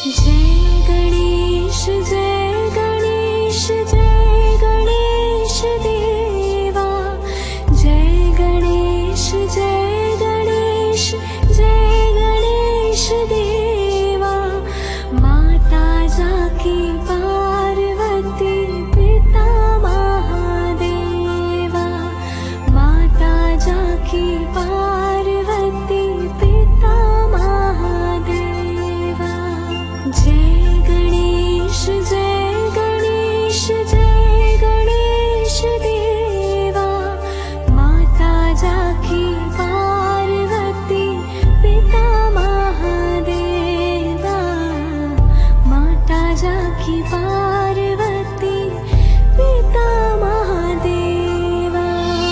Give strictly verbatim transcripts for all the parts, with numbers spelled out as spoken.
जय गणेश जय गणेश जय गणेश देवा। जय गणेश जय गणेश जय गणेश देवा। माता जाकी पार्वती पिता महादेवा। माता जाकी पार्वती पिता महादेवा। जय गणेश जय गणेश जय गणेश देवा। माता जाकी पार्वती पिता महादेवा। माता जाकी पार्वती पिता महादेवा।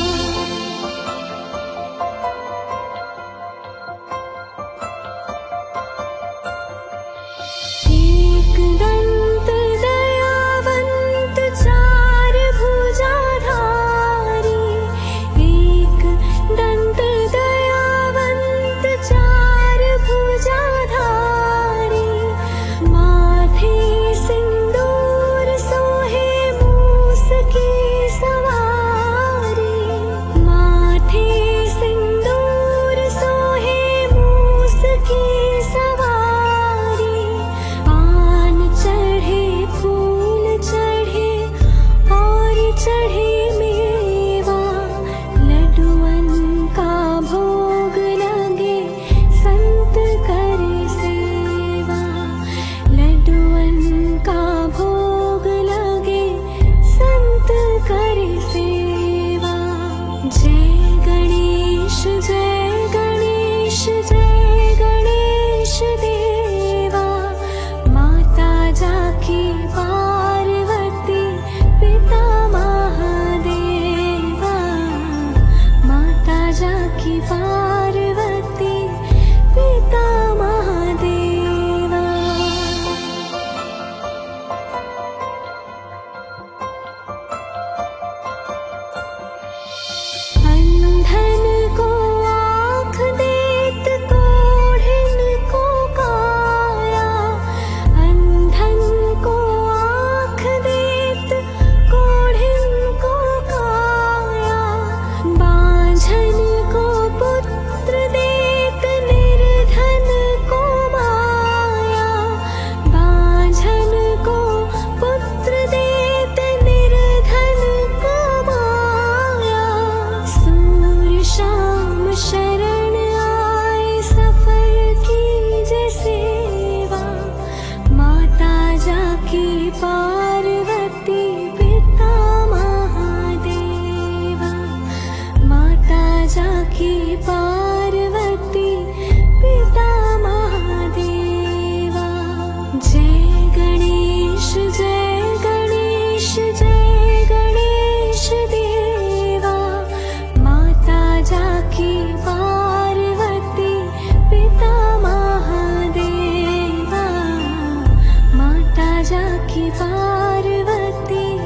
एक दंत दयावंत चार भुजाधारी। एक दंत दयावंत चार भुजाधारी। माथे सिंदूर सोहे मूस की सवारी। माथे सिंदूर सोहे मूस की सवारी। पान चढ़े फूल चढ़े और चढ़े मेवा। लड्डुअन का भोग लगे संत करे सेवा। लड्डुअन का भोग लगे संत करे सेवा। जय गणेश जय गणेश जय गणेश देवा। माता जाकी पार्वती पिता महादेवा। माता जाकी पार्वती पिता महादेवा। अंधन को आँख देत कोढ़िन को काया। अंधन को आँख देत कोढ़िन को काया। बांझन को पुत्र देत निर्धन को माया। बांझन को पुत्र देत निर्धन को माया। सूर्य शाम शरण आए सफल कीजे सेवा। माता जाकी पार्वती पिता महादेवा। माता जाकी पार्वती पिता महादेवा। जय गणेश जय गणेश जय गणेश देवा। माता जाकी पार्वती पिता महादेवा। माता जाकी पार्वती